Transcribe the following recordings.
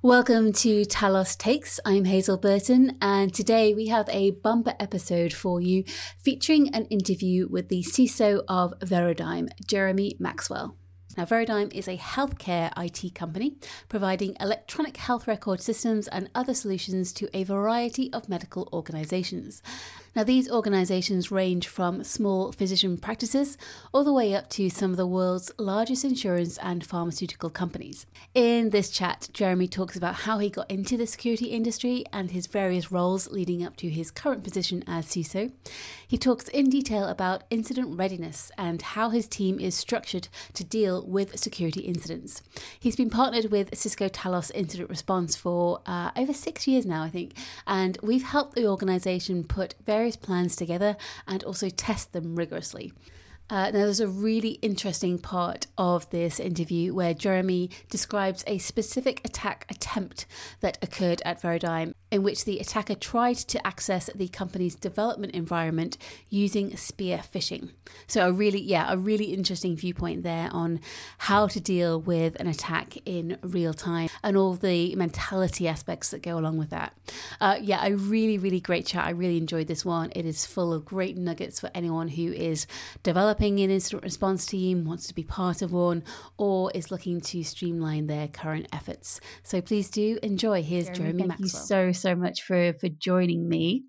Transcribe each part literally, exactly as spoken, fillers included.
Welcome to Talos Takes. I'm Hazel Burton, and today we have a bumper episode for you featuring an interview with the C I S O of Veradigm, Jeremy Maxwell. Now, Veradigm is a healthcare I T company providing electronic health record systems and other solutions to a variety of medical organizations. Now, these organizations range from small physician practices all the way up to some of the world's largest insurance and pharmaceutical companies. In this chat, Jeremy talks about how he got into the security industry and his various roles leading up to his current position as C I S O. He talks in detail about incident readiness and how his team is structured to deal with security incidents. He's been partnered with Cisco Talos Incident Response for uh, over six years now, I think, and we've helped the organization put various plans together and also test them rigorously. Uh, now, there's a really interesting part of this interview where Jeremy describes a specific attack attempt that occurred at Veradigm, in which the attacker tried to access the company's development environment using spear phishing. So a really, yeah, a really interesting viewpoint there on how to deal with an attack in real time and all the mentality aspects that go along with that. Uh, yeah, a really, really great chat. I really enjoyed this one. It is full of great nuggets for anyone who is developing an incident response team, wants to be part of one, or is looking to streamline their current efforts. So please do enjoy. Here's Jeremy, Jeremy thank Maxwell. Thank you so, so much for, for joining me.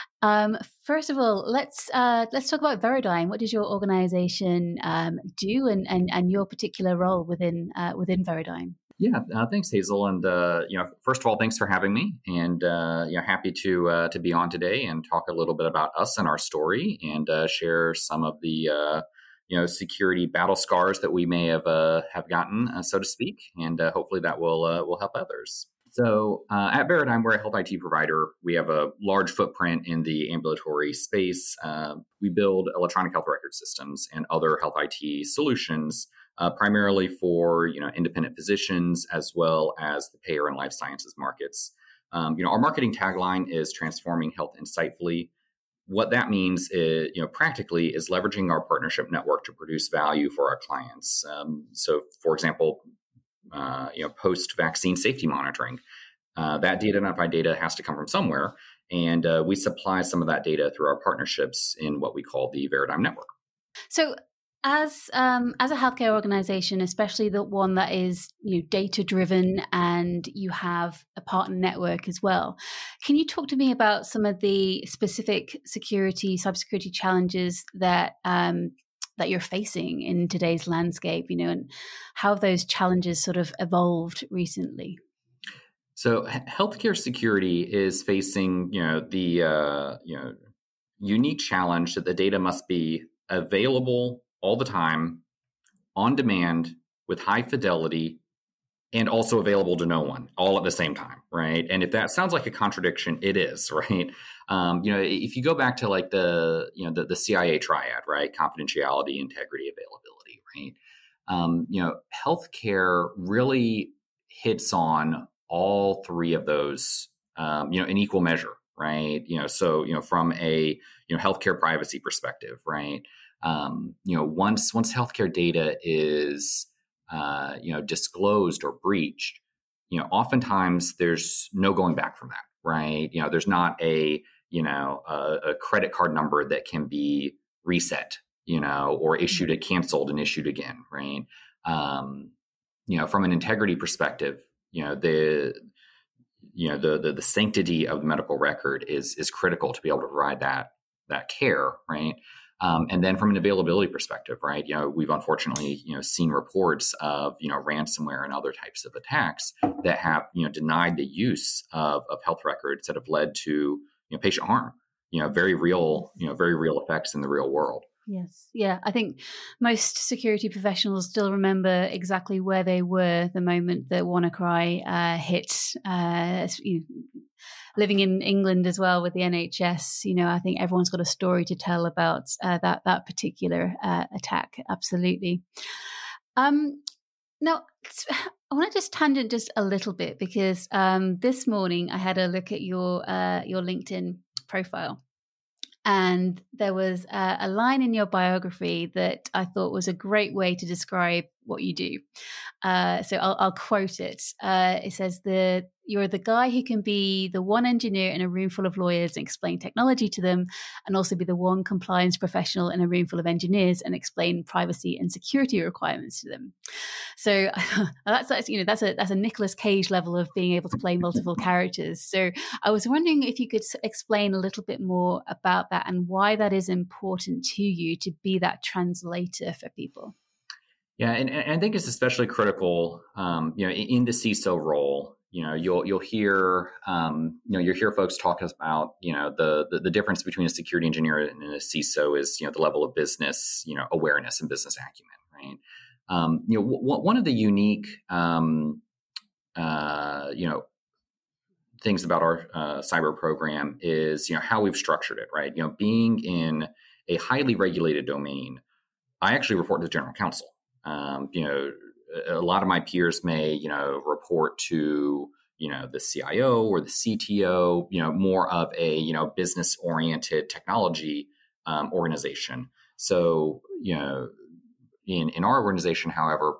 Um, first of all, let's uh, let's talk about Veradigm. What does your organization um, do, and, and and your particular role within uh, within Veradigm? Yeah, uh, thanks, Hazel. And uh, you know, first of all, thanks for having me. And uh, you know, happy to uh, to be on today and talk a little bit about us and our story, and uh, share some of the uh, you know security battle scars that we may have uh, have gotten, uh, so to speak. And uh, hopefully that will uh, will help others. So uh, at Veradigm, we're a health I T provider. We have a large footprint in the ambulatory space. Uh, we build electronic health record systems and other health I T solutions, uh, primarily for you know independent physicians as well as the payer and life sciences markets. Um, you know, our marketing tagline is transforming health insightfully. What that means, is, you know, practically, is leveraging our partnership network to produce value for our clients. Um, so, for example, Uh, you know, post-vaccine safety monitoring. Uh, that de-identified data has to come from somewhere, and uh, we supply some of that data through our partnerships in what we call the Veradigm network. So, as um, as a healthcare organization, especially the one that is you know, data-driven, and you have a partner network as well, can you talk to me about some of the specific security, cybersecurity challenges that um, that you're facing in today's landscape, you know, and how those challenges sort of evolved recently? So healthcare security is facing, you know, the, uh, you know, unique challenge that the data must be available all the time, on demand, with high fidelity, and also available to no one all at the same time, right? And if that sounds like a contradiction, it is, right? Um, you know, if you go back to like the, you know, the, the C I A triad, right? Confidentiality, integrity, availability, right? Um, you know, healthcare really hits on all three of those, um, you know, in equal measure, right? You know, so, you know, from a, you know, healthcare privacy perspective, right? Um, you know, once, once healthcare data is, Uh, you know, disclosed or breached, you know, oftentimes there's no going back from that, right? You know, there's not a, you know, a, a credit card number that can be reset, you know, or issued and canceled and issued again, right? Um, you know, from an integrity perspective, you know, the, you know, the, the, the sanctity of the medical record is, is critical to be able to provide that, that care, right? Um, and then from an availability perspective, right, you know, we've unfortunately, you know, seen reports of, you know, ransomware and other types of attacks that have, you know, denied the use of, of health records that have led to, you know, patient harm, you know, very real, you know, very real effects in the real world. Yes. Yeah. I think most security professionals still remember exactly where they were the moment that WannaCry uh, hit. Uh, you know, living in England as well with the N H S, you know, I think everyone's got a story to tell about uh, that that particular uh, attack. Absolutely. Um, now, I want to just tangent just a little bit because um, this morning I had a look at your uh, your LinkedIn profile. And there was a, a line in your biography that I thought was a great way to describe what you do. Uh, so I'll, I'll quote it. Uh, it says, the you're the guy who can be the one engineer in a room full of lawyers and explain technology to them, and also be the one compliance professional in a room full of engineers and explain privacy and security requirements to them. So that's, that's you know that's a that's a Nicolas Cage level of being able to play multiple characters. So I was wondering if you could explain a little bit more about that and why that is important to you to be that translator for people. Yeah, and, and I think it's especially critical, um, you know, in, in the C I S O role. You know, you'll you'll hear, um, you know, you'll hear folks talk about, you know, the, the the difference between a security engineer and a C I S O is, you know, the level of business, you know, awareness and business acumen, right? Um, you know, w- one of the unique, um, uh, you know, things about our uh, cyber program is, you know, how we've structured it, right? You know, being in a highly regulated domain, I actually report to the general counsel. Um, you know, a lot of my peers may, you know, report to, you know, the C I O or the C T O, you know, more of a, you know, business oriented technology um, organization. So, you know, in, in our organization, however,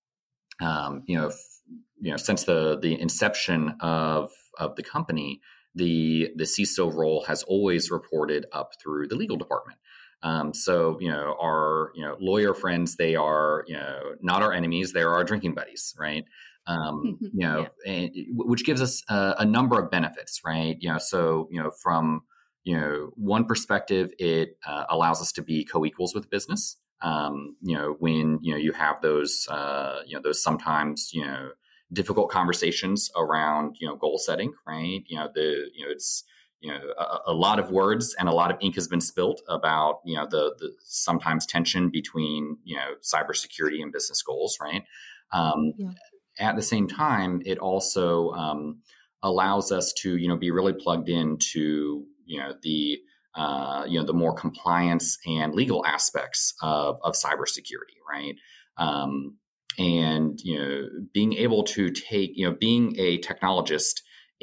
um, you know, f- you know, since the, the inception of, of the company, the, the C I S O role has always reported up through the legal department. Um, so, you know, our, you know, lawyer friends, they are, you know, not our enemies, they're our drinking buddies, right? Um, you know, yeah. and, which gives us a, a number of benefits, right? You know, so, you know, from, you know, one perspective, it uh, allows us to be co-equals with business. Um, you know, when, you know, you have those, uh, you know, those sometimes, you know, difficult conversations around, you know, goal setting, right? You know, the, you know, it's, you know, a, a lot of words and a lot of ink has been spilt about, you know, the, the sometimes tension between, you know, cybersecurity and business goals, right? Um, yeah. At the same time, it also um, allows us to, you know, be really plugged into, you know, the, uh, you know, the more compliance and legal aspects of, of cybersecurity, right? Um, and, you know, being able to take, you know, being a technologist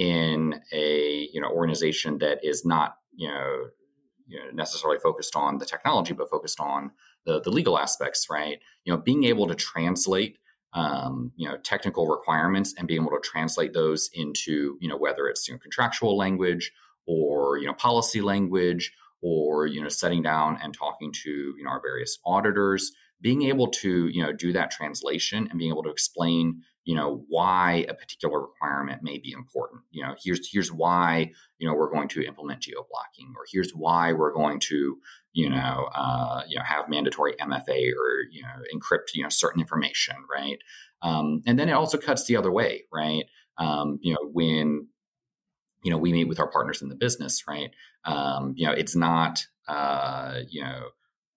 in a, you know, organization that is not, you know, you know, necessarily focused on the technology, but focused on the, the legal aspects, right? You know, being able to translate, um, you know, technical requirements and being able to translate those into, you know, whether it's, you know, contractual language or, you know, policy language or, you know, sitting down and talking to, you know, our various auditors, being able to, you know, do that translation and being able to explain, you know, why a particular requirement may be important. You know, here's here's why, you know, we're going to implement geo-blocking, or here's why we're going to, you know, uh, you know, have mandatory M F A or, you know, encrypt, you know, certain information, right? Um, and then it also cuts the other way, right? Um, you know, when, you know, we meet with our partners in the business, right? Um, you know, it's not, uh, you know,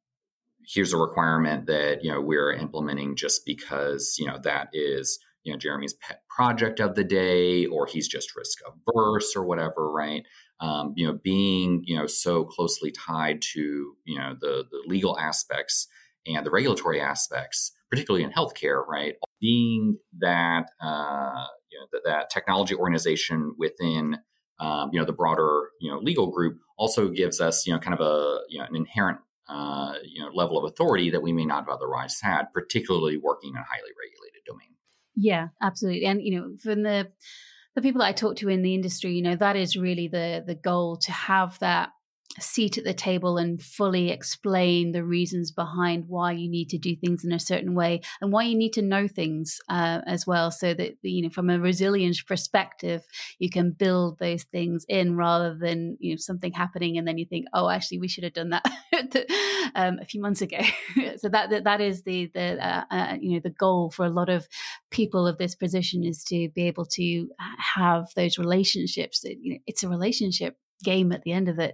here's a requirement that, you know, we're implementing just because, you know, that is, you know, Jeremy's pet project of the day, or he's just risk averse or whatever, right? Um, you know, being, you know, so closely tied to, you know, the, the legal aspects and the regulatory aspects, particularly in healthcare, right? Being that, uh, you know, that, that technology organization within, um, you know, the broader, you know, legal group also gives us, you know, kind of a, you know, an inherent Uh, you know, level of authority that we may not have otherwise had, particularly working in a highly regulated domain. Yeah, absolutely. And, you know, from the the people that I talk to in the industry, you know, that is really the the goal, to have that seat at the table and fully explain the reasons behind why you need to do things in a certain way and why you need to know things uh, as well, so that, you know, from a resilience perspective, you can build those things in rather than, you know, something happening and then you think, oh, actually we should have done that um, a few months ago. So that, that that is the the uh, uh, you know, the goal for a lot of people of this position, is to be able to have those relationships. That, you know, it's a relationship game at the end of it.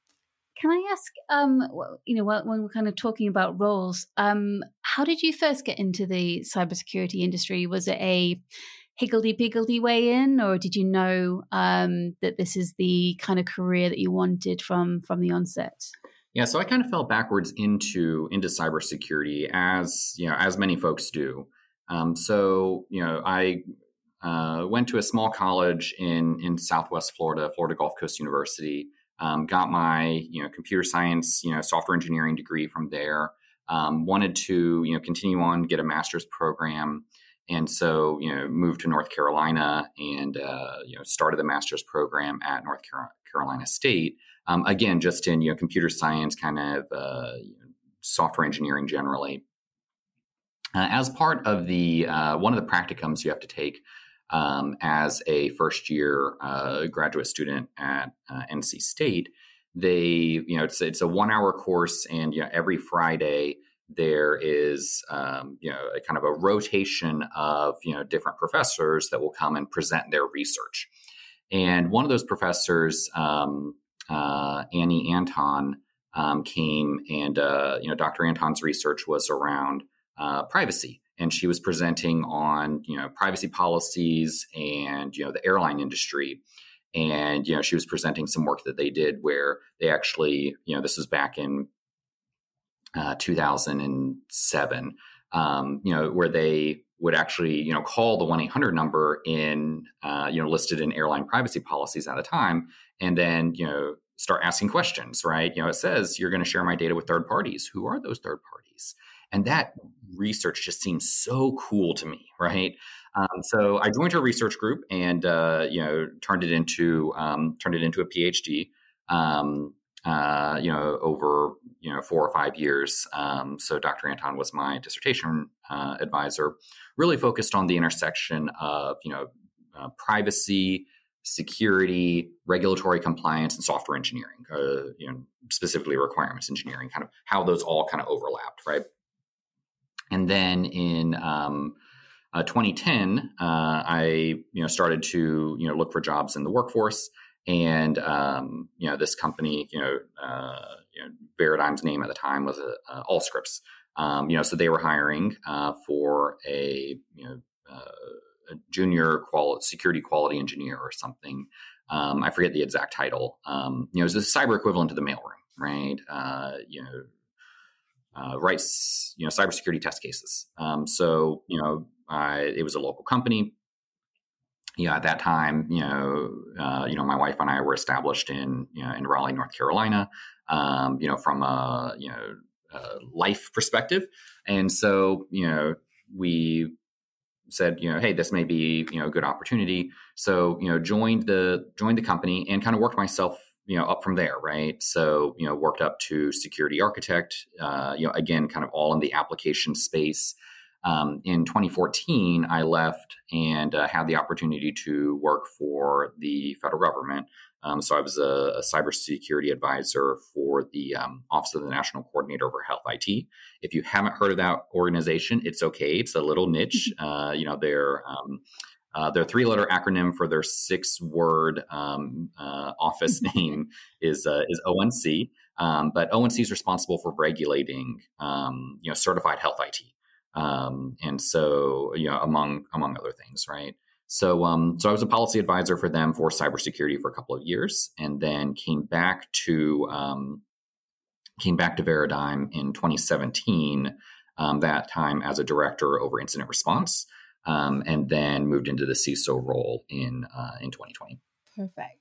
Can I ask, um, well, you know, when we're kind of talking about roles, um, how did you first get into the cybersecurity industry? Was it a higgledy-piggledy way in, or did you know um, that this is the kind of career that you wanted from from the onset? Yeah, so I kind of fell backwards into into cybersecurity, as you know, as many folks do. Um, so you know, I uh, went to a small college in in Southwest Florida, Florida Gulf Coast University. Um, got my, you know, computer science, you know, software engineering degree from there. um, wanted to, you know, continue on, get a master's program. And so, you know, moved to North Carolina and, uh, you know, started the master's program at North Carolina State. Um, again, just in, you know, computer science, kind of uh, you know, software engineering generally. Uh, as part of the, uh, one of the practicums you have to take um, as a first year uh, graduate student at uh, N C State, they, you know, it's, it's a one hour course, and, you know, every Friday there is, um, you know, a kind of a rotation of, you know, different professors that will come and present their research. And one of those professors, um, uh, Annie Anton, um, came and, uh, you know, Doctor Anton's research was around uh, privacy. And she was presenting on, you know, privacy policies and, you know, the airline industry. And, you know, she was presenting some work that they did where they actually, you know, this was back in uh, two thousand seven, um, you know, where they would actually, you know, call the one eight hundred number in, uh, you know, listed in airline privacy policies at a time, and then, you know, start asking questions, right? You know, it says you're going to share my data with third parties. Who are those third parties? And that research just seems so cool to me, right? Um, so I joined her research group and, uh, you know, turned it into, um, turned it into a PhD, um, uh, you know, over, you know, four or five years. Um, so Doctor Anton was my dissertation uh, advisor, really focused on the intersection of, you know, uh, privacy, security, regulatory compliance, and software engineering, uh, you know, specifically requirements engineering, kind of how those all kind of overlapped, right? And then in um, uh, twenty ten, uh, I you know started to you know look for jobs in the workforce, and um, you know this company, you know, uh, you know Veradigm's name at the time was uh, uh, Allscripts. Um, you know, so they were hiring uh, for a you know uh, a junior quality security quality engineer or something. Um, I forget the exact title. Um, you know, it was the cyber equivalent to the mailroom, right? Uh, you know. Uh, writes, you know, cybersecurity test cases. Um, so, you know, I, it was a local company. Yeah, at that time, you know, uh, you know, my wife and I were established in, you know, in Raleigh, North Carolina. Um, you know, from a, you know, a life perspective, and so, you know, we said, you know, hey, this may be, you know, a good opportunity. So, you know, joined the joined the company and kind of worked myself, you know, up from there, right? So, you know, worked up to security architect, uh, you know, again, kind of all in the application space. Um, in twenty fourteen, I left and uh, had the opportunity to work for the federal government. Um, so I was a, a cybersecurity advisor for the um, Office of the National Coordinator over Health I T. If you haven't heard of that organization, it's okay. It's a little niche. Uh, you know, they're um, Uh, their three-letter acronym for their six-word um, uh, office name is uh, is O N C. Um, but O N C is responsible for regulating, um, you know, certified health I T, um, and so you know, among among other things, right? So, um, so I was a policy advisor for them for cybersecurity for a couple of years, and then came back to um, came back to Veradigm in twenty seventeen. Um, that time as a director over incident response. Um, and then moved into the C I S O role in uh, in twenty twenty. Perfect.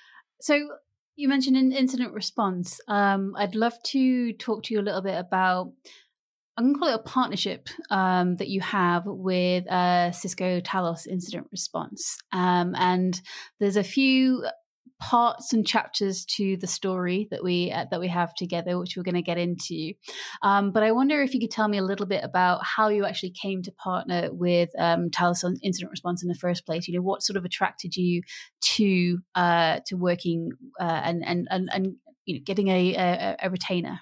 So you mentioned an incident response. Um, I'd love to talk to you a little bit about, I'm going to call it a partnership um, that you have with uh, Cisco Talos Incident Response. Um, and there's a few parts and chapters to the story that we uh, that we have together, which we're going to get into. Um, but I wonder if you could tell me a little bit about how you actually came to partner with um, Talos Incident Response in the first place. You know, what sort of attracted you to uh, to working uh, and and and and you know, getting a, a, a retainer.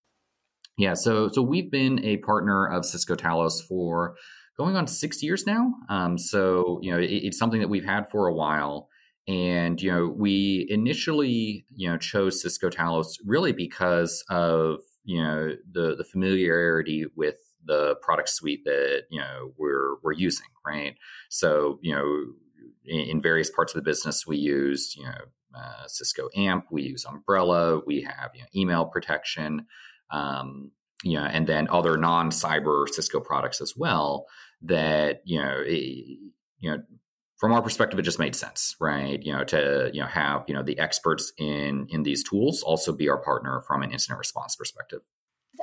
Yeah, so so we've been a partner of Cisco Talos for going on six years now. Um, so you know, it, it's something that we've had for a while. And, you know, we initially, you know, chose Cisco Talos really because of, you know, the, the familiarity with the product suite that, you know, we're, we're using, right? So, you know, in, in various parts of the business, we use, you know, uh, Cisco A M P, we use Umbrella, we have, you know, email protection, um, you know, and then other non-cyber Cisco products as well that, you know, it, you know, from our perspective, it just made sense, right? You know, to, you know, have, you know, the experts in, in these tools also be our partner from an incident response perspective.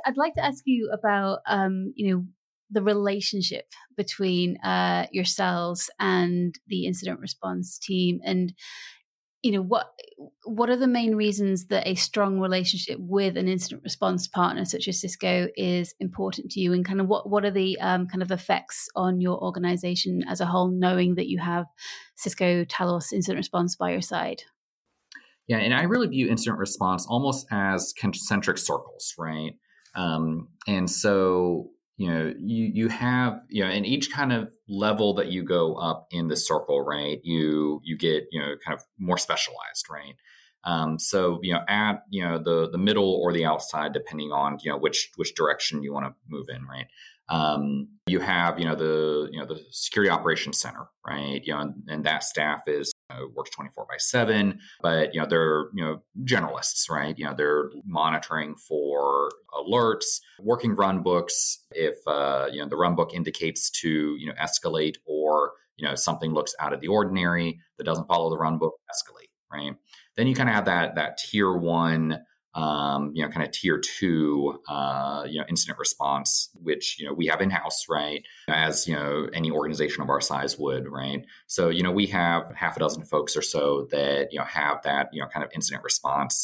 I'd like to ask you about, um, you know, the relationship between uh, yourselves and the incident response team, and you know what what are the main reasons that a strong relationship with an incident response partner such as Cisco is important to you, and kind of what what are the um, kind of effects on your organization as a whole, knowing that you have Cisco Talos Incident Response by your side? Yeah, and I really view incident response almost as concentric circles, right? Um, and so, you know, you you have, you know, in each kind of level that you go up in the circle, right? You you get, you know, kind of more specialized, right? Um, so, you know, at you know the the middle or the outside, depending on you know which which direction you want to move in, right? Um, you have, you know, the you know the security operations center, right? You know, and, and that staff is uh, works twenty-four by seven, but you know they're you know generalists, right? You know, they're monitoring for alerts, working run books. If uh, you know the run book indicates to you know escalate, or you know something looks out of the ordinary that doesn't follow the run book, escalate, right? Then you kind of have that that tier one. Um, you know, kind of tier two, uh, you know, incident response, which, you know, we have in-house, right? As, you know, any organization of our size would, right? So, you know, we have half a dozen folks or so that, you know, have that, you know, kind of incident response,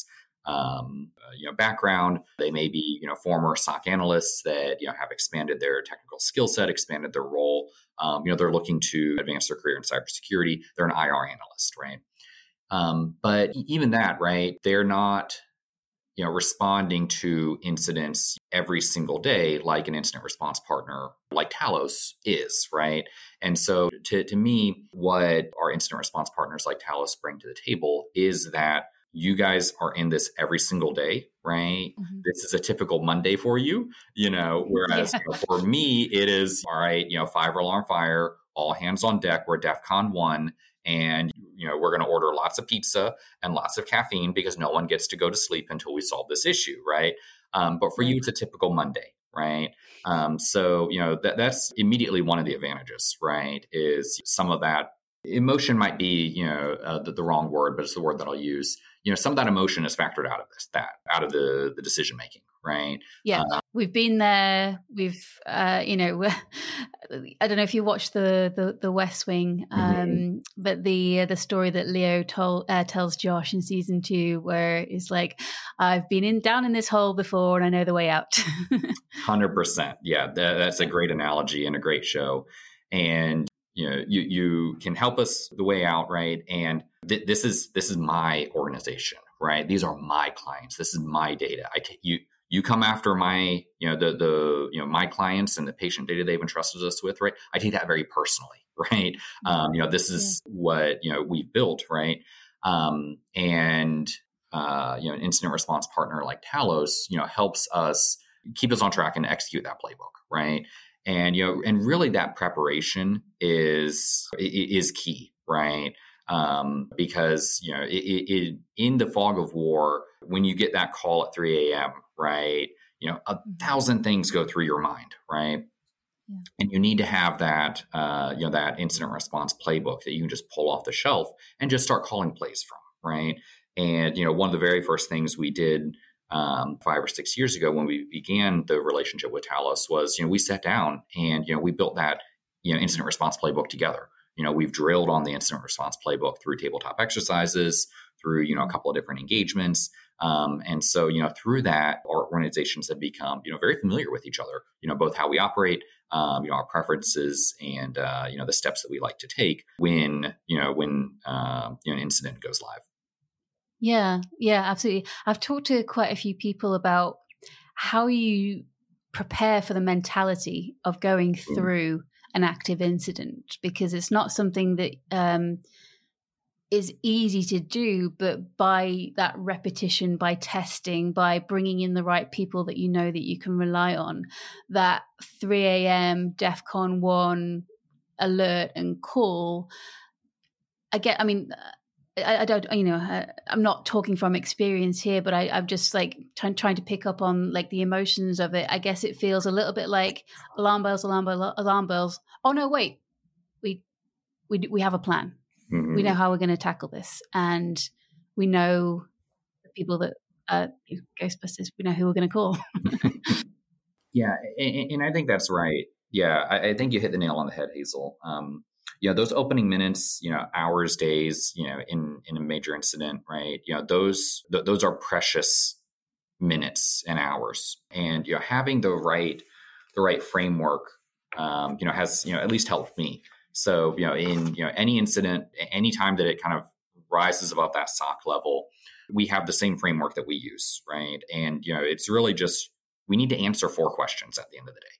um, uh, you know, background. They may be, you know, former S O C analysts that, you know, have expanded their technical skill set, expanded their role. Um, you know, they're looking to advance their career in cybersecurity. They're an I R analyst, right? Um, but even that, right? They're not, you know, responding to incidents every single day like an incident response partner like Talos is, right? And so to, to me, what our incident response partners like Talos bring to the table is that you guys are in this every single day, right? Mm-hmm. This is a typical Monday for you, you know, whereas yeah. you know, for me, it is, all right, you know, five alarm fire, all hands on deck, we're DEFCON one. And, you know, we're going to order lots of pizza and lots of caffeine because no one gets to go to sleep until we solve this issue, right? Um, but for you, it's a typical Monday, right? Um, so, you know, that, that's immediately one of the advantages, right? Is some of that emotion might be, you know, uh, the, the wrong word, but it's the word that I'll use. You know, some of that emotion is factored out of this, that out of the, the decision making, right? Yeah, uh, we've been there. We've, uh, you know, I don't know if you watched the the, the West Wing, um, mm-hmm. but the the story that Leo told uh, tells Josh in season two, where it's like, I've been in down in this hole before, and I know the way out. one hundred percent, yeah, that, that's a great analogy and a great show, and you know, you you can help us the way out, right? And th- this is this is my organization, right? These are my clients. This is my data. I t- you you come after my you know the the you know my clients and the patient data they've entrusted us with, right? I take that very personally, right? Um, you know, this is yeah. what you know we've built, right? Um, and uh, you know, an incident response partner like Talos, you know, helps us keep us on track and execute that playbook, right? And, you know, and really that preparation is, is key, right? Um, because, you know, it, it, in the fog of war, when you get that call at three a.m., right, you know, a thousand things go through your mind, right? Yeah. And you need to have that, uh, you know, that incident response playbook that you can just pull off the shelf and just start calling plays from, right? And, you know, one of the very first things we did Um, five or six years ago when we began the relationship with Talos was, you know, we sat down and, you know, we built that, you know, incident response playbook together. You know, we've drilled on the incident response playbook through tabletop exercises, through, you know, a couple of different engagements. Um, and so, you know, through that, our organizations have become, you know, very familiar with each other, you know, both how we operate, um, you know, our preferences and, uh, you know, the steps that we like to take when, you know, when, uh, you know, an incident goes live. Yeah, yeah, absolutely. I've talked to quite a few people about how you prepare for the mentality of going through an active incident, because it's not something that um, is easy to do, but by that repetition, by testing, by bringing in the right people that you know that you can rely on, that three a.m. DEFCON one alert and call, I get, I mean, I, I don't, you know, I, I'm not talking from experience here, but I, I'm just like trying, trying to pick up on like the emotions of it. I guess it feels a little bit like alarm bells, alarm bells, alarm bells. Oh no, wait, we we we have a plan. Mm-hmm. We know how we're going to tackle this, and we know the people that uh, Ghostbusters, we know who we're going to call. Yeah, and, and I think that's right. Yeah, I, I think you hit the nail on the head, Hazel. Um, you know, those opening minutes, you know, hours, days, you know, in in a major incident, right? You know, those th- those are precious minutes and hours, and you know, having the right the right framework, um, you know, has you know at least helped me. So you know, in you know any incident, any time that it kind of rises above that S O C level, we have the same framework that we use, right? And you know, it's really just we need to answer four questions at the end of the day.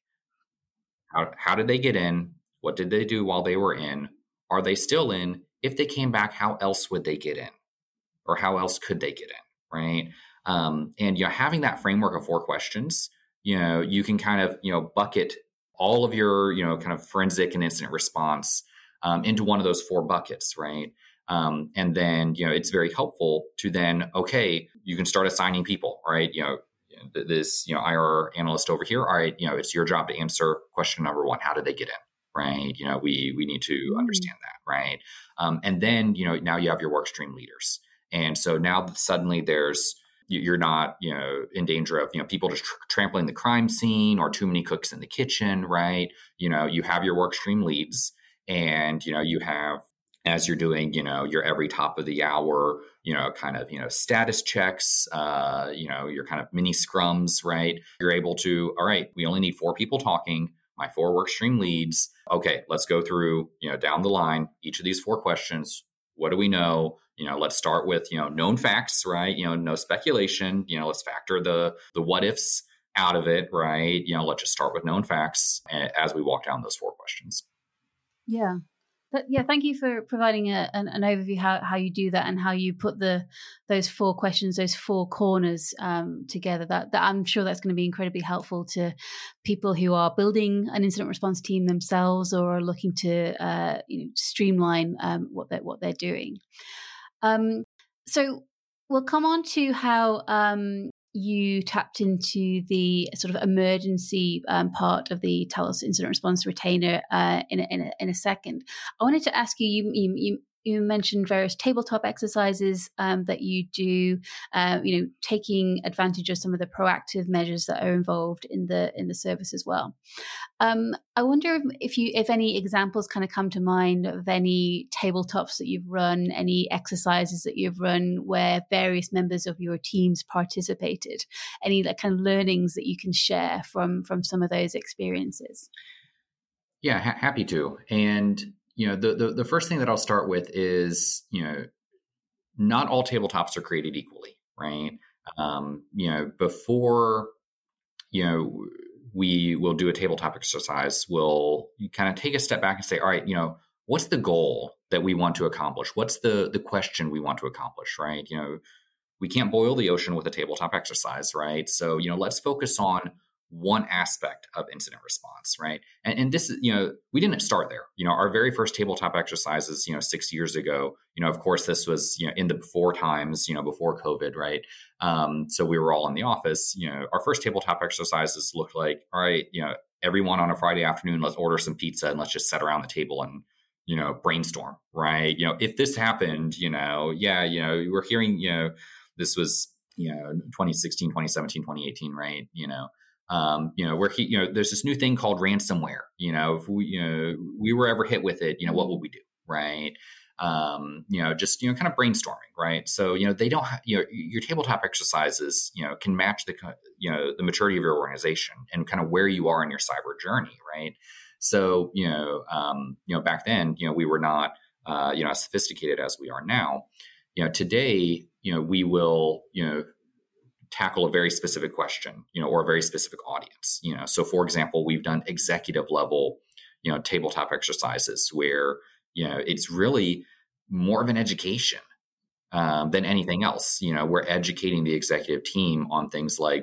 How, how did they get in? What did they do while they were in? Are they still in? If they came back, how else would they get in? Or how else could they get in, right? Um, and, you know, having that framework of four questions, you know, you can kind of, you know, bucket all of your, you know, kind of forensic and incident response um, into one of those four buckets, right? Um, and then, you know, it's very helpful to then, okay, you can start assigning people, right? You know, this, you know, I R analyst over here, all right, you know, it's your job to answer question number one. How did they get in? Right. You know, we, we need to mm. understand that. Right. Um, and then, you know, now you have your work stream leaders. And so now suddenly there's, you're not, you know, in danger of, you know, people just tr- trampling the crime scene or too many cooks in the kitchen. Right. You know, you have your work stream leads and, you know, you have, as you're doing, you know, your every top of the hour, you know, kind of, you know, status checks, uh, you know, your kind of mini scrums, right? You're able to, all right, we only need four people talking, my four work stream leads. Okay, let's go through, you know, down the line, each of these four questions. What do we know? You know, let's start with, you know, known facts, right? You know, no speculation, you know, let's factor the, the what ifs out of it, right? You know, let's just start with known facts as we walk down those four questions. Yeah. But yeah, thank you for providing a, an, an overview how, how you do that and how you put the those four questions, those four corners um, together. That, that I'm sure that's going to be incredibly helpful to people who are building an incident response team themselves or are looking to uh, you know, streamline um, what they're what they're doing. Um, so we'll come on to how um, you tapped into the sort of emergency um, part of the Talos Incident Response Retainer uh, in, a, in, a, in a second. I wanted to ask you, you, you, you mentioned various tabletop exercises um, that you do, uh, you know, taking advantage of some of the proactive measures that are involved in the in the service as well. Um, I wonder if, if you, if any examples kind of come to mind of any tabletops that you've run, any exercises that you've run where various members of your teams participated, any like kind of learnings that you can share from from some of those experiences. Yeah, ha- happy to. And you know, the, the the first thing that I'll start with is, you know, not all tabletops are created equally, right? Um, you know, before, you know, we will do a tabletop exercise, we'll kind of take a step back and say, all right, you know, what's the goal that we want to accomplish? What's the the question we want to accomplish, right? You know, we can't boil the ocean with a tabletop exercise, right? So, you know, let's focus on one aspect of incident response, right? And, and this is, you know, we didn't start there. You know, our very first tabletop exercises, you know, six years ago, you know, of course, this was, you know, in the before times, you know, before COVID, right? Um, so we were all in the office. You know, our first tabletop exercises looked like, all right, you know, everyone on a Friday afternoon, let's order some pizza and let's just sit around the table and, you know, brainstorm, right? You know, if this happened, you know, yeah, you know, we're hearing, you know, this was, you know, twenty sixteen, twenty seventeen, twenty eighteen, right? You know, Um, you know, where he, you know, there's this new thing called ransomware. You know, if we, you know, we were ever hit with it, you know, what would we do, right? Um, you know, just, you know, kind of brainstorming, right? So, you know, they don't, ha- you know, your tabletop exercises, you know, can match the, you know, the maturity of your organization and kind of where you are in your cyber journey, right? So, you know, um, you know, back then, you know, we were not, uh, you know, as sophisticated as we are now. You know, today, you know, we will, you know, tackle a very specific question, you know, or a very specific audience, you know. So for example, we've done executive level, you know, tabletop exercises where, you know, it's really more of an education um, than anything else. You know, we're educating the executive team on things like,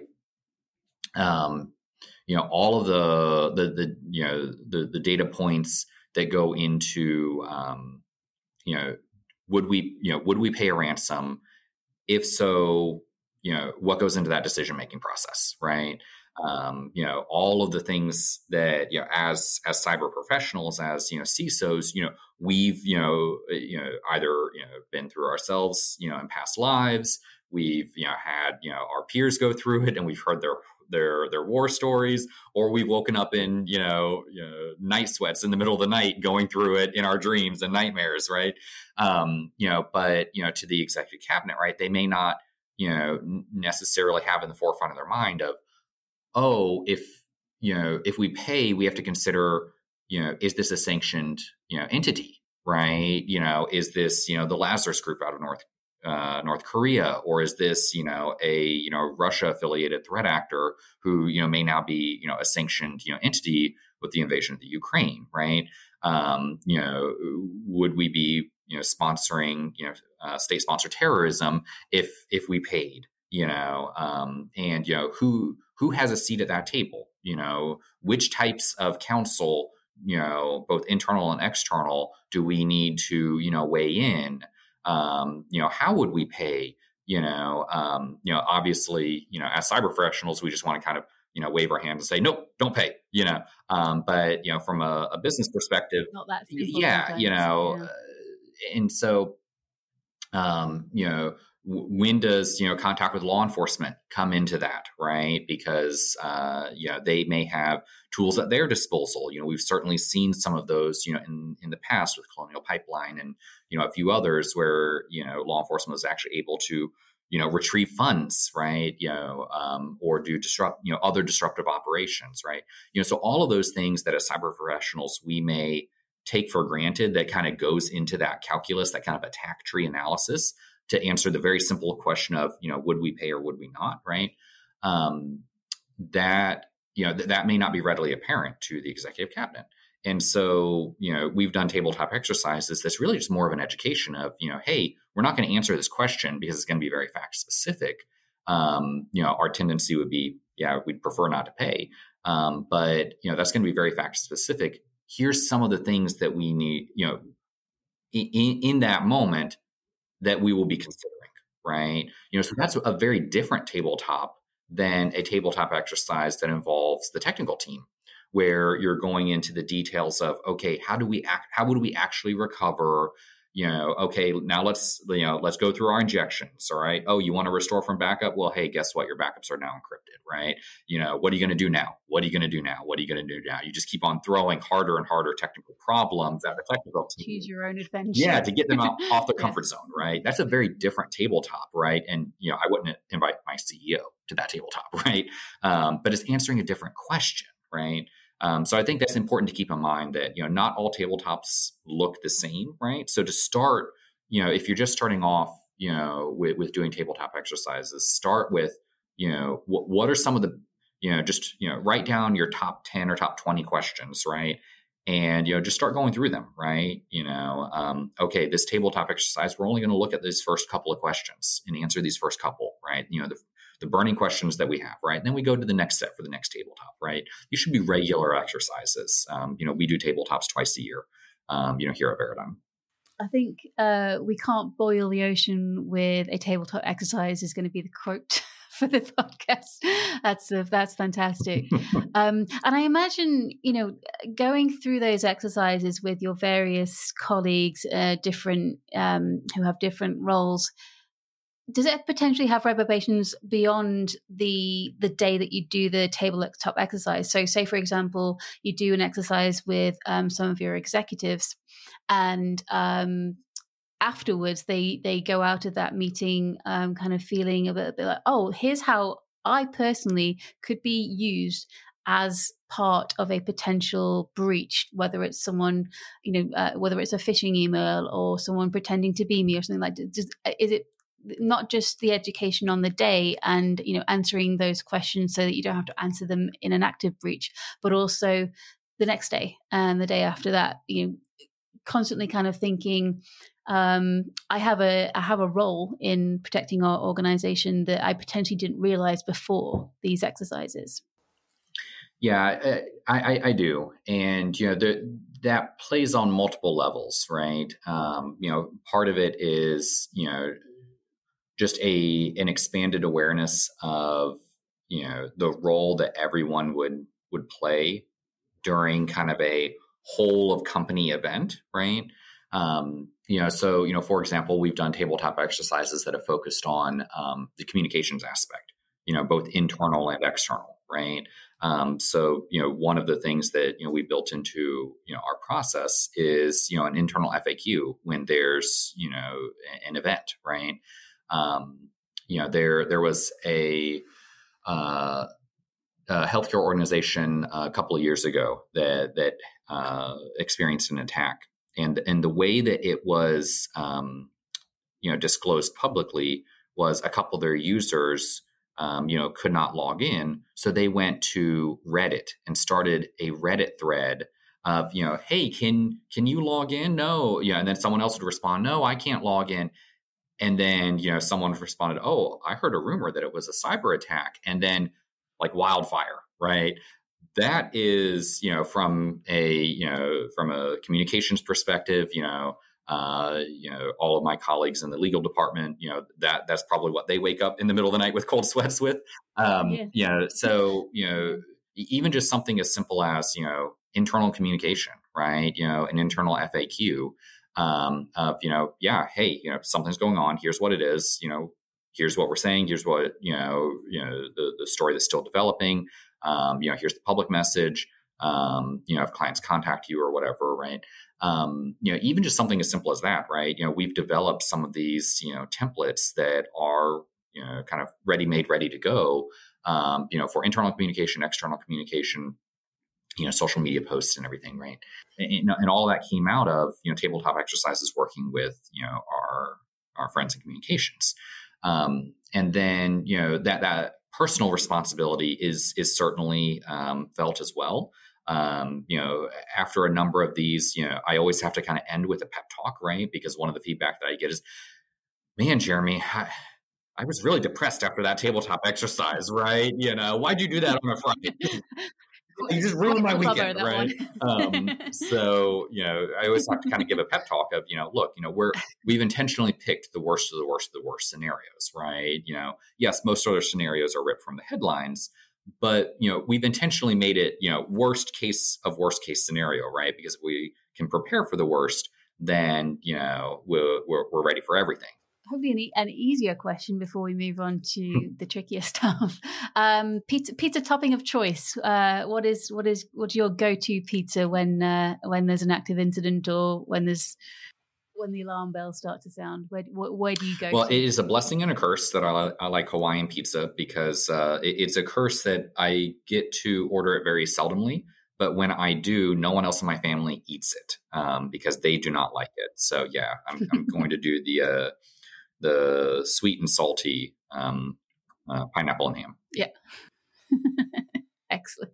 um, you know, all of the, the, the, you know, the, the data points that go into, um, you know, would we, you know, would we pay a ransom? If so, you know, what goes into that decision-making process, right? Um, you know, all of the things that, you know, as, as cyber professionals, as, you know, C I S Os, you know, we've, you know, you know, either, you know, been through ourselves, you know, in past lives, we've, you know, had, you know, our peers go through it and we've heard their, their, their war stories, or we've woken up in, you know, you know, night sweats in the middle of the night, going through it in our dreams and nightmares. Right. Um, you know, but, you know, to the executive cabinet, right, they may not, you know, necessarily have in the forefront of their mind of, oh, if, you know, if we pay, we have to consider, you know, is this a sanctioned, you know, entity, right? You know, is this, you know, the Lazarus Group out of North uh, North Korea, or is this, you know, a, you know, Russia affiliated threat actor who, you know, may now be, you know, a sanctioned, you know, entity with the invasion of the Ukraine, right? Um, you know, would we be, you know, sponsoring, you know, uh, state sponsored terrorism if if we paid, you know, um, and you know who who has a seat at that table, you know, which types of counsel, you know, both internal and external, do we need to, you know, weigh in? Um, you know, how would we pay? You know, um, you know, obviously, you know, as cyber professionals, we just want to kind of, you know, wave our hands and say, nope, don't pay, you know, um, but, you know, from a, a business perspective, not that simple yeah, sometimes. you know, Yeah. uh, and so, um, you know, w- when does, you know, contact with law enforcement come into that, right? Because, uh, you know, they may have tools at their disposal. You know, we've certainly seen some of those, you know, in, in the past with Colonial Pipeline and, you know, a few others where, you know, law enforcement was actually able to, you know, retrieve funds, right? You know, um, or do disrupt, you know, other disruptive operations, right? You know, so all of those things that as cyber professionals, we may take for granted, that kind of goes into that calculus, that kind of attack tree analysis to answer the very simple question of, you know, would we pay or would we not, right? Um, that, you know, th- that may not be readily apparent to the executive cabinet. And so, you know, we've done tabletop exercises that's really just more of an education of, you know, hey, we're not going to answer this question because it's going to be very fact specific. Um, you know, our tendency would be, yeah, we'd prefer not to pay. Um, but, you know, that's going to be very fact specific. Here's some of the things that we need, you know, in, in that moment that we will be considering, right? You know, so that's a very different tabletop than a tabletop exercise that involves the technical team, where you're going into the details of, okay, how do we act, how would we actually recover? You know, okay, now let's, you know, let's go through our injections. All right. Oh, you want to restore from backup? Well, hey, guess what? Your backups are now encrypted, right? You know, what are you going to do now? What are you going to do now? What are you going to do now? You just keep on throwing harder and harder technical problems at the technical team. Choose your own adventure. Yeah, to get them out, off the Yeah. comfort zone, right? That's a very different tabletop, right? And, you know, I wouldn't invite my C E O to that tabletop, right? Um, but it's answering a different question, right? Um, so I think that's important to keep in mind that, you know, not all tabletops look the same, right? So to start, you know, if you're just starting off, you know, with, with doing tabletop exercises, start with, you know, what, what are some of the, you know, just, you know, write down your top ten or top twenty questions, right? And, you know, just start going through them, right? You know, um, okay, this tabletop exercise, we're only going to look at these first couple of questions and answer these first couple, right? You know, the, the burning questions that we have, right? And then we go to the next set for the next tabletop, right? You should be regular exercises. Um, you know, we do tabletops twice a year, um, you know, here at Veradigm. I think uh, we can't boil the ocean with a tabletop exercise is going to be the quote for the podcast. That's uh, that's fantastic. um, and I imagine, you know, going through those exercises with your various colleagues, uh, different um, who have different roles, does it potentially have reverberations beyond the the day that you do the tabletop exercise? So say, for example, you do an exercise with um, some of your executives and um, afterwards they they go out of that meeting um, kind of feeling a bit, a bit like, oh, here's how I personally could be used as part of a potential breach, whether it's someone, you know, uh, whether it's a phishing email or someone pretending to be me or something like that. Does, is it not just the education on the day and, you know, answering those questions so that you don't have to answer them in an active breach, but also the next day and the day after that, you know, constantly kind of thinking, um, I have a I have a role in protecting our organization that I potentially didn't realize before these exercises. Yeah, I, I, I do. And, you know, the, that plays on multiple levels, right? Um, you know, part of it is, you know, just a an expanded awareness of, you know, the role that everyone would would play during kind of a whole of company event, right? Um, you know, so, you know, for example, we've done tabletop exercises that have focused on um, the communications aspect, you know, both internal and external, right? Um, so, you know, one of the things that, you know, we built into, you know, our process is, you know, an internal F A Q when there's, you know, an event, right? Um, you know, there, there was a, uh, a healthcare organization a couple of years ago that, that uh, experienced an attack. And, and the way that it was, um, you know, disclosed publicly was a couple of their users, um, you know, could not log in. So they went to Reddit and started a Reddit thread of, you know, hey, can, can you log in? No. Yeah. And then someone else would respond, no, I can't log in. And then, you know, someone responded, oh, I heard a rumor that it was a cyber attack. And then like wildfire, right? That is, you know, from a, you know, from a communications perspective, you know, uh, you know, all of my colleagues in the legal department, you know, that that's probably what they wake up in the middle of the night with cold sweats with. Um, yeah. You know, so, you know, even just something as simple as, you know, internal communication, right? You know, an internal F A Q um, of, you know, yeah, hey, you know, something's going on. Here's what it is. You know, here's what we're saying. Here's what, you know, you know, the, the story that's still developing. Um, you know, here's the public message, um, you know, if clients contact you or whatever, right? Um, you know, even just something as simple as that, right? You know, we've developed some of these, you know, templates that are, you know, kind of ready-made, ready to go, um, you know, for internal communication, external communication, you know, social media posts and everything, right? And, and all of that came out of, you know, tabletop exercises working with, you know, our, our friends in communications. Um, and then, you know, that, that, personal responsibility is is certainly um, felt as well. Um, you know, after a number of these, you know, I always have to kind of end with a pep talk, right? Because one of the feedback that I get is, man, Jeremy, I, I was really depressed after that tabletop exercise, right? You know, why'd you do that on a Friday? You just ruined my weekend, right? um, so, you know, I always have to kind of give a pep talk of, you know, look, you know, we're, we've intentionally picked the worst of the worst of the worst scenarios, right? You know, yes, most other scenarios are ripped from the headlines, but, you know, we've intentionally made it, you know, worst case of worst case scenario, right? Because if we can prepare for the worst, then, you know, we're, we're, we're ready for everything. Hopefully an, e- an easier question before we move on to the trickier stuff. Um, pizza, pizza topping of choice. Uh, what is what is what's your go-to pizza when uh, when there's an active incident or when there's when the alarm bells start to sound? Where where, where do you go? Well, to? It is a blessing and a curse that I, I like Hawaiian pizza because uh, it, it's a curse that I get to order it very seldomly. But when I do, no one else in my family eats it um, because they do not like it. So yeah, I'm, I'm going to do the. Uh, the sweet and salty um, uh, pineapple and ham. Yeah. Excellent.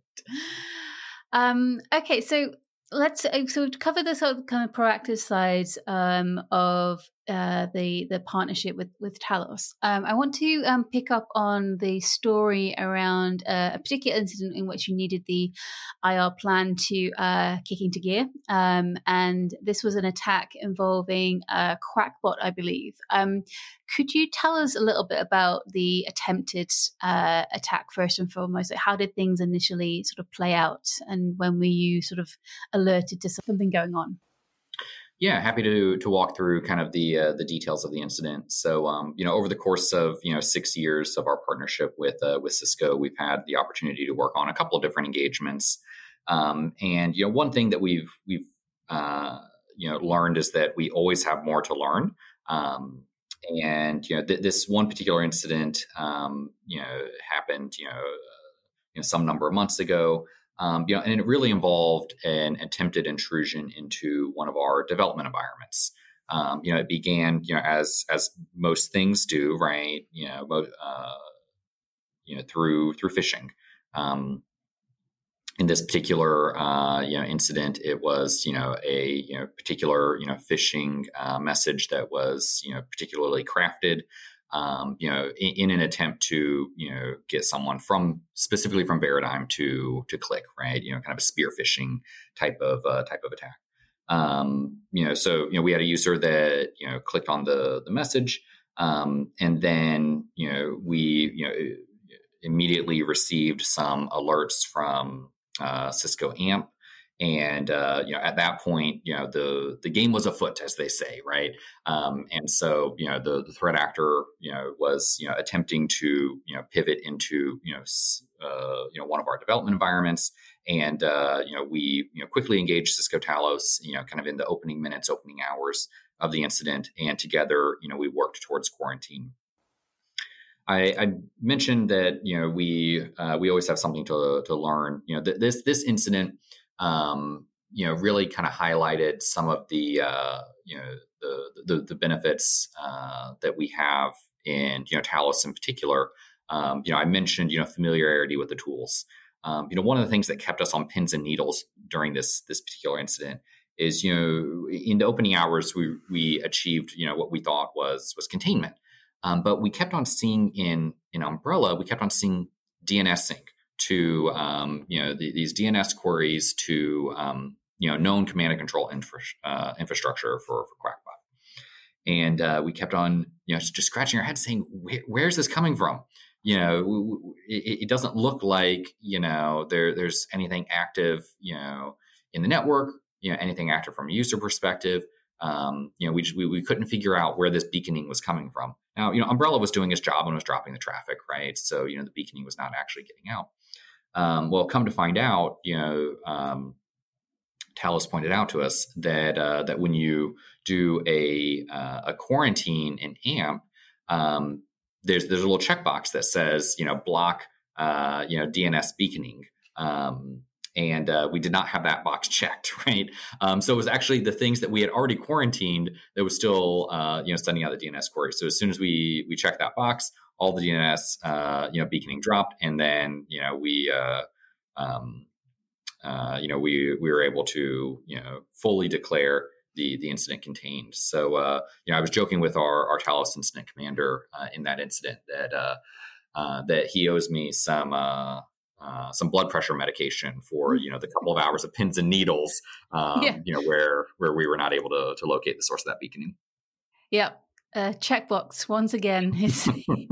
Um, okay, so let's so to cover this sort of kind of proactive side um, of uh, the the partnership with with Talos. Um, I want to um, pick up on the story around uh, a particular incident in which you needed the I R plan to uh, kick into gear, um, and this was an attack involving a Crackbot, I believe. Um, could you tell us a little bit about the attempted uh, attack first and foremost? Like how did things initially sort of play out, and when were you sort of alerted to something going on? Yeah, happy to to walk through kind of the uh, the details of the incident. So, um, you know, over the course of you know six years of our partnership with uh, with Cisco, we've had the opportunity to work on a couple of different engagements. Um, and you know, one thing that we've we've uh, you know learned is that we always have more to learn. Um, and you know, th- this one particular incident, um, you know, happened you know, uh, you know some number of months ago. Um, you know, and it really involved an attempted intrusion into one of our development environments. Um, you know, it began, you know, as as most things do, right? You know, uh, you know, through through phishing. Um, in this particular, uh, you know, incident, it was, you know, a you know particular, you know, phishing uh, message that was, you know, particularly crafted. Um, you know, in, in an attempt to, you know, get someone from specifically from Veradigm to to click, right? You know, kind of a spear phishing type of uh, type of attack. Um, you know, so you know, we had a user that you know clicked on the the message, um, and then you know we you know immediately received some alerts from uh, Cisco A M P. And, uh, you know, at that point, you know, the, the game was afoot, as they say, right? Um, and so, you know, the, the threat actor, you know, was, you know, attempting to, you know, pivot into, you know, uh, you know, one of our development environments. And, uh, you know, we, you know, quickly engaged Cisco Talos, you know, kind of in the opening minutes, opening hours of the incident. And together, you know, we worked towards quarantine. I, I mentioned that, you know, we, uh, we always have something to, to learn. You know, th- this, this incident, Um, you know, really kind of highlighted some of the, uh, you know, the, the, the benefits uh, that we have in, you know, Talos in particular. Um, you know, I mentioned, you know, familiarity with the tools. Um, you know, one of the things that kept us on pins and needles during this, this particular incident is, you know, in the opening hours, we, we achieved, you know, what we thought was, was containment. Um, but we kept on seeing in, in Umbrella, we kept on seeing D N S sync to, um, you know, the, these D N S queries to, um, you know, known command and control infra, uh, infrastructure for, for Quackbot. And uh, we kept on, you know, just scratching our heads saying, where's this coming from? You know, it, it doesn't look like, you know, there there's anything active, you know, in the network, you know, anything active from a user perspective. Um, you know, we, we we couldn't figure out where this beaconing was coming from. Now, you know, Umbrella was doing its job and was dropping the traffic, right? So, you know, the beaconing was not actually getting out. Um, well, come to find out, you know, um, Talos pointed out to us that uh, that when you do a uh, a quarantine in AMP, um, there's there's a little checkbox that says, you know, block, uh, you know, D N S beaconing. Um, And uh, we did not have that box checked, right? Um, so it was actually the things that we had already quarantined that was still, uh, you know, sending out the D N S query. So as soon as we we checked that box, all the D N S, uh, you know, beaconing dropped, and then you know we, uh, um, uh, you know, we we were able to you know fully declare the the incident contained. So uh, you know, I was joking with our our Talos incident commander uh, in that incident that uh, uh, that he owes me some. Uh, Uh, some blood pressure medication for, you know, the couple of hours of pins and needles, um, yeah. you know, where where we were not able to to locate the source of that beaconing. Yeah. Uh, checkbox, once again, is,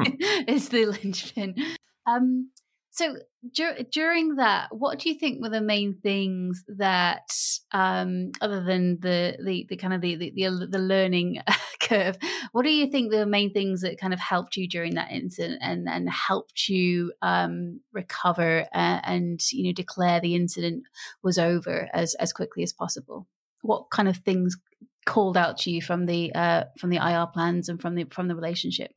is the linchpin. Um, so dur- during that, what do you think were the main things that, um, other than the, the, the kind of the, the, the learning curve, what do you think the main things that kind of helped you during that incident and, and helped you um, recover uh, and, you know, declare the incident was over as, as quickly as possible? What kind of things called out to you from the uh, from the I R plans and from the from the relationship?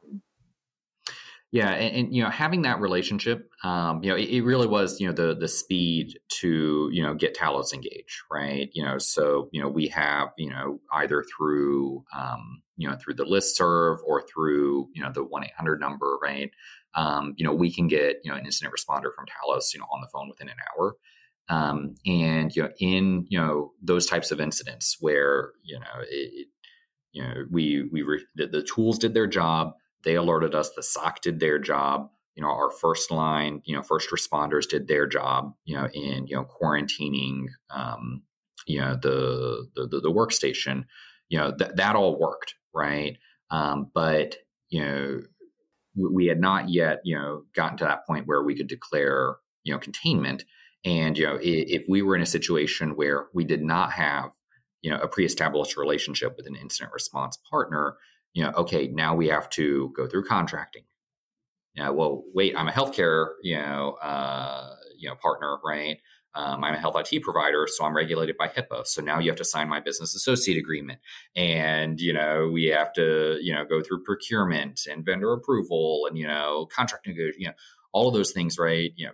Yeah, and, and you know, having that relationship, um, you know, it, it really was, you know, the the speed to, you know, get Talos engaged, right? You know, so you know, we have, you know, either through, um, you know, through the listserv or through, you know, the one eight hundred number, right? Um, you know, we can get, you know, an incident responder from Talos, you know, on the phone within an hour. Um, and you know, in you know those types of incidents where you know, it, you know, we we re- the, the tools did their job. They alerted us. The S O C did their job. You know, our first line, you know, first responders did their job. You know, in you know quarantining, um, you know, the the the, the workstation. You know, that that all worked, right? Um, but you know, we, we had not yet, you know, gotten to that point where we could declare, you know, containment. And you know, if, if we were in a situation where we did not have, you know, a pre-established relationship with an incident response partner, you know, okay, now we have to go through contracting. Yeah, well, wait, I'm a healthcare, you know, uh, you know, partner, right? Um, I'm a health I T provider, so I'm regulated by HIPAA. So now you have to sign my business associate agreement, and you know, we have to, you know, go through procurement and vendor approval, and you know, contract negotiation, you know, all of those things, right? You know,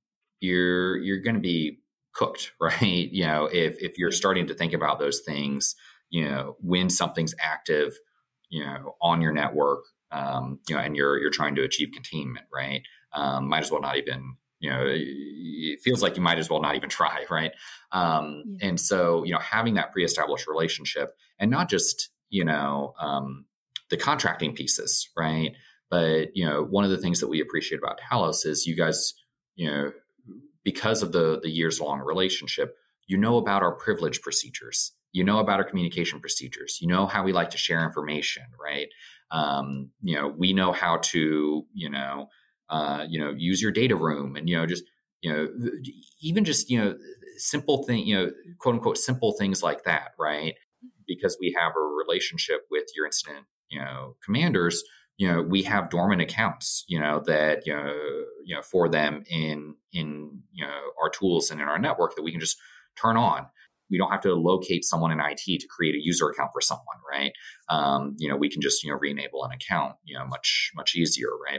you're you're going to be cooked, right? You know, if if you're starting to think about those things, you know, when something's active, you know, on your network, um, you know, and you're you're trying to achieve containment, right? Um, might as well not even, you know, it feels like you might as well not even try, right? Um, yeah. And so, you know, having that pre-established relationship, and not just, you know, um, the contracting pieces, right? But you know, one of the things that we appreciate about Talos is you guys, you know, because of the the years long relationship, you know about our privilege procedures. You know about our communication procedures. You know how we like to share information, right? Um, you know, we know how to, you know, uh, you know, use your data room, and you know, just you know, even just you know, simple thing, you know, quote unquote, simple things like that, right? Because we have a relationship with your incident, you know, commanders, you know, we have dormant accounts, you know, that, you know, you know, for them in, in, you know, our tools and in our network that we can just turn on. We don't have to locate someone in I T to create a user account for someone, right? Um, you know, we can just, you know, re-enable an account, you know, much, much easier, right?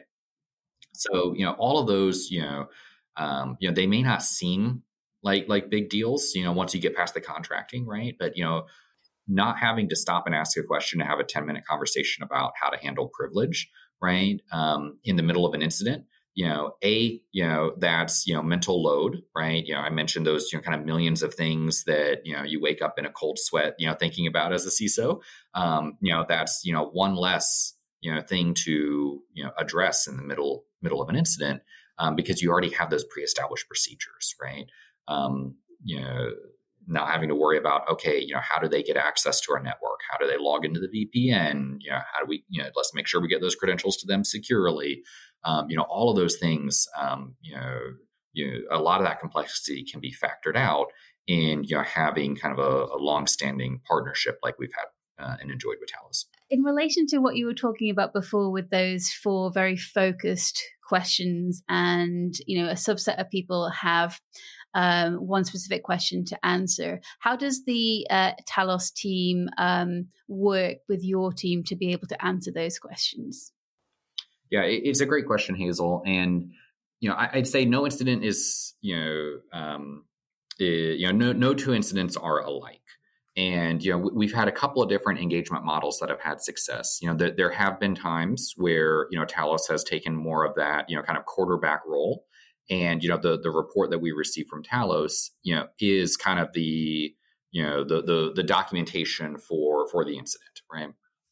So, you know, all of those, you know, um, you know, they may not seem like, like big deals, you know, once you get past the contracting, right? But, you know, not having to stop and ask a question to have a ten minute conversation about how to handle privilege, right? Um, in the middle of an incident, you know, a, you know, that's, you know, mental load, right? You know, I mentioned those, you know, kind of millions of things that, you know, you wake up in a cold sweat, you know, thinking about as a C I S O. Um, you know, that's, you know, one less, you know, thing to, you know, address in the middle, middle of an incident, um, because you already have those pre-established procedures, right? Um, you know, not having to worry about, okay, you know, how do they get access to our network? How do they log into the V P N? You know, how do we, you know, let's make sure we get those credentials to them securely. Um, you know, all of those things, um, you know, you know, a lot of that complexity can be factored out in, you know, having kind of a, a long-standing partnership like we've had uh, and enjoyed with Talos. In relation to what you were talking about before with those four very focused questions, and, you know, a subset of people have um, one specific question to answer, how does the uh, Talos team um, work with your team to be able to answer those questions? Yeah, it's a great question, Hazel. And, you know, I'd say no incident is, you know, um, is, you know, no, no two incidents are alike. And, you know, we've had a couple of different engagement models that have had success. You know, there, there have been times where, you know, Talos has taken more of that, you know, kind of quarterback role. And, you know, the, the report that we receive from Talos, you know, is kind of the, you know, the, the, the documentation for, for the incident, right?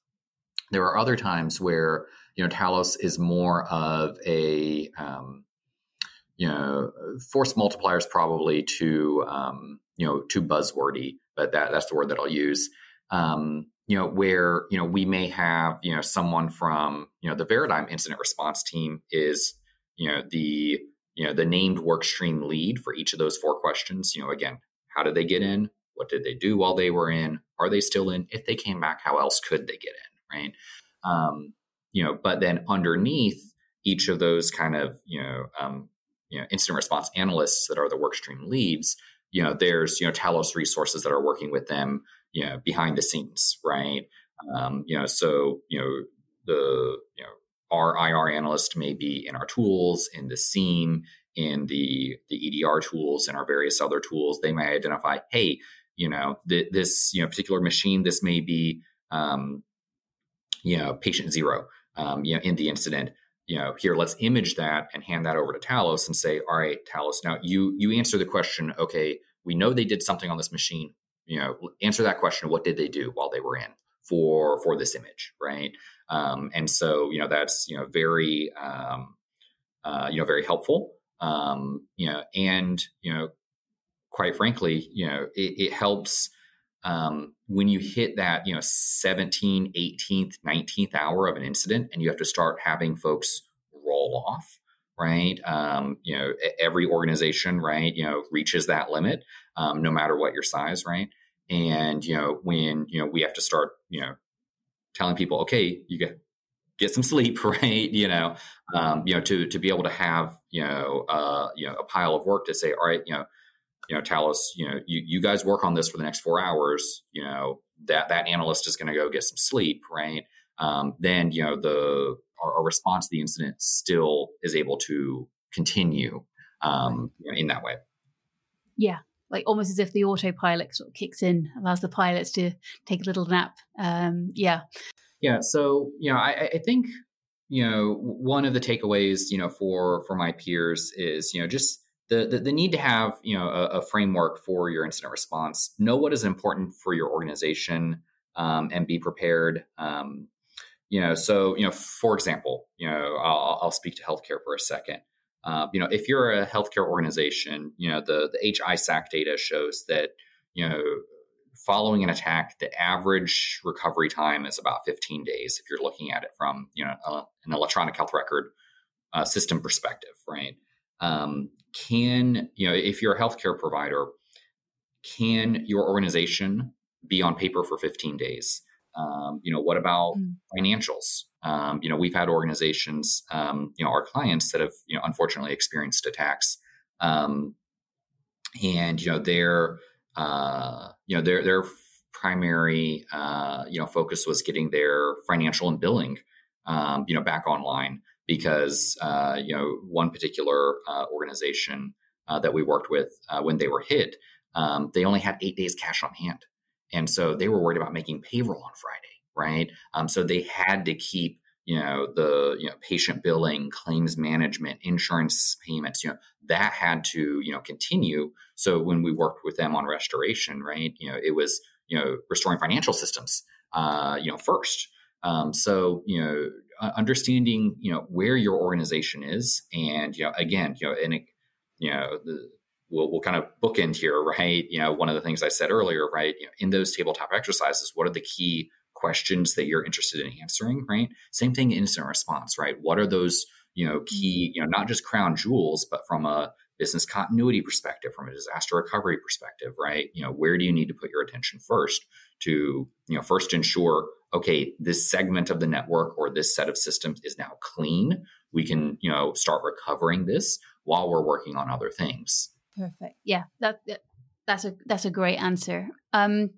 There are other times where, you know, Talos is more of a, um, you know, force multipliers probably too, um, you know, too buzzwordy, but that that's the word that I'll use. Um, you know, where, you know, we may have, you know, someone from, you know, the Veradigm incident response team is, you know, the, you know, the named work stream lead for each of those four questions. You know, again, how did they get in? What did they do while they were in? Are they still in? If they came back, how else could they get in? Right. Um, you know, but then underneath each of those kind of, you know, um, you know, incident response analysts that are the workstream leads, you know, there's, you know, Talos resources that are working with them, you know, behind the scenes, right? Um, you know, so, you know, the, you know, our I R analyst may be in our tools, in the SIEM, in the, the E D R tools, and our various other tools. They may identify, hey, you know, th- this, you know, particular machine, this may be, um, you know, patient zero, um, you know, in the incident. You know, here, let's image that and hand that over to Talos and say, all right, Talos, now you you answer the question, okay, we know they did something on this machine. You know, answer that question, what did they do while they were in for for this image, right? Um, and so, you know, that's, you know, very, um, uh, you know, very helpful. Um, you know, and, you know, quite frankly, you know, it, it helps um, when you hit that, you know, seventeenth, eighteenth, nineteenth hour of an incident and you have to start having folks roll off, right? Um, you know, every organization, right, you know, reaches that limit, um, no matter what your size, right? And, you know, when, you know, we have to start, you know, telling people, okay, you get, get some sleep, right? You know, um, you know, to, to be able to have, you know, uh, you know, a pile of work to say, all right, you know, you know, Talos, you know, you, you guys work on this for the next four hours, you know, that, that analyst is going to go get some sleep, right? Um, then, you know, the, our, our response to the incident still is able to continue um, you know, in that way. Yeah. Like almost as if the autopilot sort of kicks in, allows the pilots to take a little nap. Um, yeah. Yeah. So, you know, I, I think, you know, one of the takeaways, you know, for, for my peers is, you know, just the, the, the need to have, you know, a, a framework for your incident response, know what is important for your organization, um, and be prepared. Um, you know, so, you know, for example, you know, I'll, I'll speak to healthcare for a second. Uh, you know, if you're a healthcare organization, you know, the, the H I S A C data shows that, you know, following an attack, the average recovery time is about fifteen days. If you're looking at it from, you know, a, an electronic health record uh, system perspective, right? Um, can, you know, if you're a healthcare provider, can your organization be on paper for fifteen days? Um, you know, what about mm. financials? Um, you know, we've had organizations, um, you know, our clients that have, you know, unfortunately experienced attacks. Um, and, you know, their, uh, you know, their, their primary, uh, you know, focus was getting their financial and billing, um, you know, back online because, uh, you know, one particular uh, organization uh, that we worked with uh, when they were hit, um, they only had eight days cash on hand. And so they were worried about making payroll on Friday, right? Um, so they had to keep, you know, the, you know, patient billing, claims management, insurance payments, you know, that had to, you know, continue. So when we worked with them on restoration, right, you know, it was, you know, restoring financial systems, uh, you know, first. Um, so, you know, understanding, you know, where your organization is and, you know, again, you know, and, it, you know, the, We'll, we'll kind of bookend here, right? You know, one of the things I said earlier, right? You know, in those tabletop exercises, what are the key questions that you're interested in answering, right? Same thing, incident response, right? What are those, you know, key, you know, not just crown jewels, but from a business continuity perspective, from a disaster recovery perspective, right? You know, where do you need to put your attention first to, you know, first ensure, okay, this segment of the network or this set of systems is now clean. We can, you know, start recovering this while we're working on other things. Perfect. Yeah, that, that that's a that's a great answer. Um,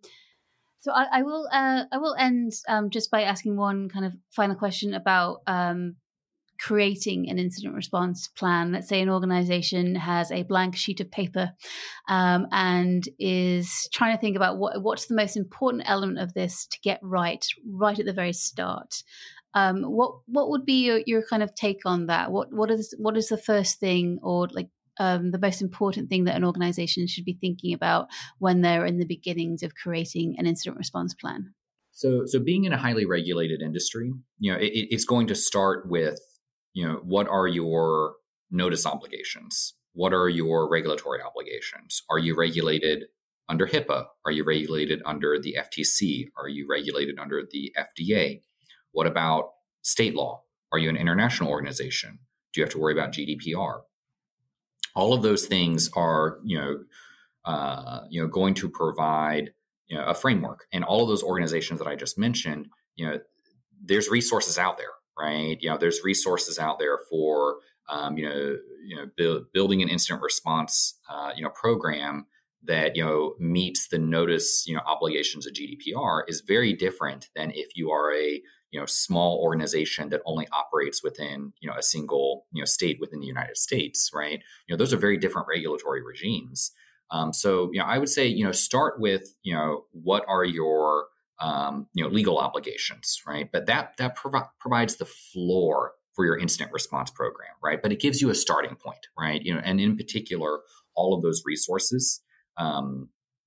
so I, I will uh, I will end um, just by asking one kind of final question about um, creating an incident response plan. Let's say an organization has a blank sheet of paper um, and is trying to think about what what's the most important element of this to get right right at the very start. Um, what what would be your, your kind of take on that? What what is what is the first thing or like Um, the most important thing that an organization should be thinking about when they're in the beginnings of creating an incident response plan? So, so being in a highly regulated industry, you know, it, it's going to start with, you know, what are your notice obligations? What are your regulatory obligations? Are you regulated under HIPAA? Are you regulated under the F T C? Are you regulated under the F D A? What about state law? Are you an international organization? Do you have to worry about G D P R? All of those things are, you know, uh, you know, going to provide, you know, a framework. And all of those organizations that I just mentioned, you know, there's resources out there, right? You know, there's resources out there for, um, you know, you know, bu- building an incident response, uh, you know, program that, you know, meets the notice, you know, obligations of G D P R is very different than if you are a, you know, small organization that only operates within, you know, a single, you know, state within the United States, right? You know, those are very different regulatory regimes. Um, so, you know, I would say, you know, start with, you know, what are your, um, you know, legal obligations, right? But that that prov- provides the floor for your incident response program, right? But it gives you a starting point, right? You know, and in particular, all of those resources. Um,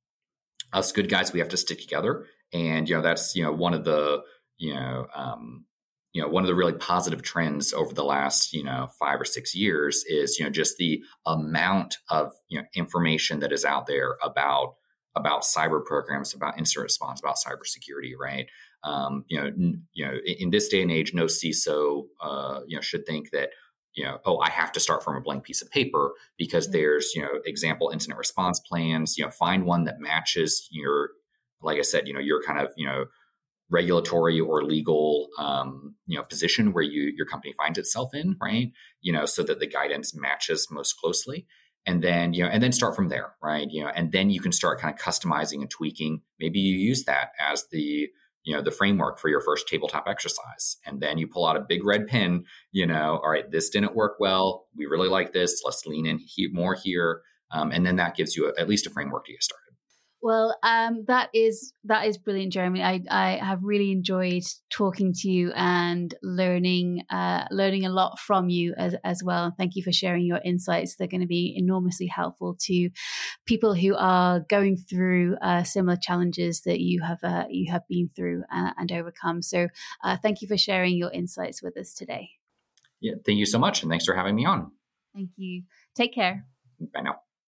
us good guys, we have to stick together, and you know, that's you know one of the you know, um, you know, one of the really positive trends over the last, you know, five or six years is, you know, just the amount of, you know, information that is out there about, about cyber programs, about incident response, about cybersecurity, right? Um, you know, n- you know, in, in this day and age, no C I S O, uh, you know, should think that, you know, oh, I have to start from a blank piece of paper because mm-hmm. there's, you know, example incident response plans, you know, find one that matches your, like I said, you know, your kind of, you know, regulatory or legal, um, you know, position where you your company finds itself in, right? You know, so that the guidance matches most closely, and then you know, and then start from there, right? You know, and then you can start kind of customizing and tweaking. Maybe you use that as the you know the framework for your first tabletop exercise, and then you pull out a big red pen. You know, all right, this didn't work well. We really like this. Let's lean in he- more here, um, and then that gives you a, at least a framework to get started. Well, um, that is that is brilliant, Jeremy. I, I have really enjoyed talking to you and learning uh, learning a lot from you as as well. Thank you for sharing your insights. They're going to be enormously helpful to people who are going through uh, similar challenges that you have uh, you have been through uh, and overcome. So, uh, thank you for sharing your insights with us today. Yeah, thank you so much, and thanks for having me on. Thank you. Take care. Bye now.